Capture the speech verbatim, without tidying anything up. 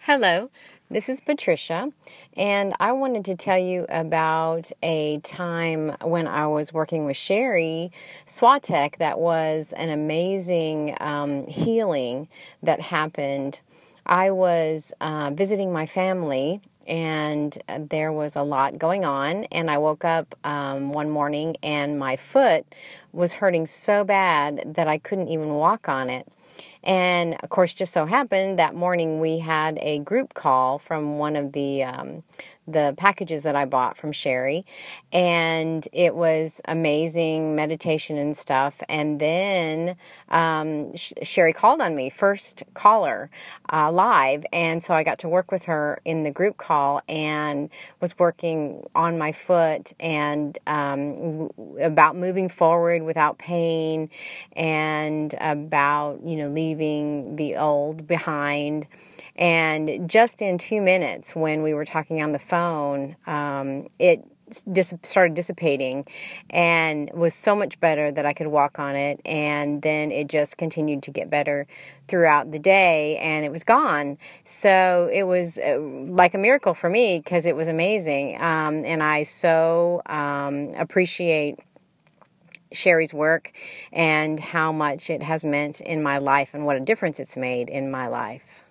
Hello, this is Patricia, and I wanted to tell you about a time when I was working with Sherry Swatek that was an amazing um, healing that happened. I was uh, visiting my family, and there was a lot going on, and I woke up um, one morning and my foot was hurting so bad that I couldn't even walk on it. And, of course, just so happened that morning we had a group call from one of the um, the packages that I bought from Sherry, and it was amazing meditation and stuff. And then um, Sh- Sherry called on me, first caller, uh, live, and so I got to work with her in the group call and was working on my foot and um, w- about moving forward without pain and about, you know, leaving the old behind. And just in two minutes, when we were talking on the phone, um, it dis- started dissipating and was so much better that I could walk on it. And then it just continued to get better throughout the day, and it was gone. So it was uh, like a miracle for me because it was amazing. Um, and I so um, appreciate Sherry's work and how much it has meant in my life and what a difference it's made in my life.